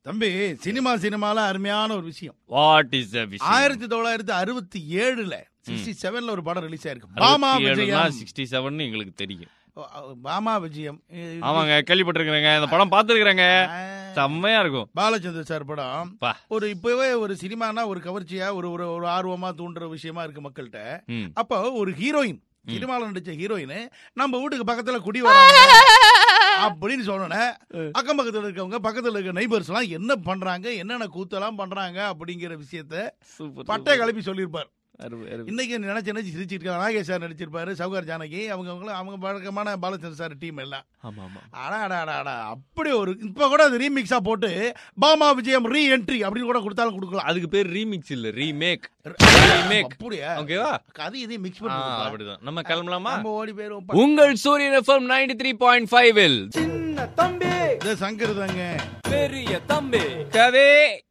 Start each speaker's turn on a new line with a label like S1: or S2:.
S1: தம்பி சினிமால அருமையான ஒரு விஷயம்.
S2: வாட் இஸ் தி விஷயம்?
S1: 1967ல 67ல ஒரு படம் ரிலீஸ் ஆயிருக்கு. பாமா விஜயம்.
S2: 67 எங்களுக்கு தெரியும்.
S1: பாமா விஜயம்.
S2: ஆமாங்க, கேள்விப்பட்டிருக்கேங்க. இந்த படம் பார்த்திருக்கேங்க. செம்மையா இருக்கும்.
S1: பாலச்சந்தர் சார் படம். ஒரு இப்பவே ஒரு சினிமானா ஒரு கவர்ச்சியா ஒரு ஆர்வமா தூண்டுற விஷயமா இருக்கு மக்கள்கிட்ட. அப்போ ஒரு ஹீரோயின், சினிமால நடிச்ச ஹீரோயின் நம்ம வீட்டுக்கு பக்கத்துல குடி வராங்க அப்படின்னு சொன்ன அக்கம் பக்கத்துல இருக்கவங்க, பக்கத்துல இருக்க நெய்பர்ஸ் எல்லாம் என்ன பண்றாங்க, என்னென்ன கூத்தெல்லாம் பண்றாங்க அப்படிங்கிற விஷயத்த பட்டை கிளப்பி சொல்லியிருப்பார். இன்னைக்கு நினைச்சு சிரிச்சிட்டு இருக்காங்க. நாகேஷ் சார் நடிச்சிருப்பாரு, சௌகார் ஜானகி, அவங்க வழக்கமான பாலச்சந்திர சார் டீம் எல்லாம். அப்படி ஒரு இப்ப கூட அது ரீமிக்ஸா போட்டு பாமா விஜயம் ரீ என்ட்ரி அப்படின்னு கூட கொடுத்தாலும் கொடுக்கலாம்.
S2: அதுக்கு பேர் ரீமிக்ஸ் இல்ல, ரீமேக்.
S1: அப்படியா?
S2: ஓகேவா?
S1: கதை இதை மிக்ஸ் பண்ணி
S2: அப்படிதான். நம்ம கிளம்பலாமா?
S1: நம்ம ஓடி போயிரும்.
S2: உங்கள் சூரியன் எஃப்எம் 93.5 இல்
S1: சின்ன தம்பி சங்கர் தாங்க,
S2: பெரிய தம்பி கவே.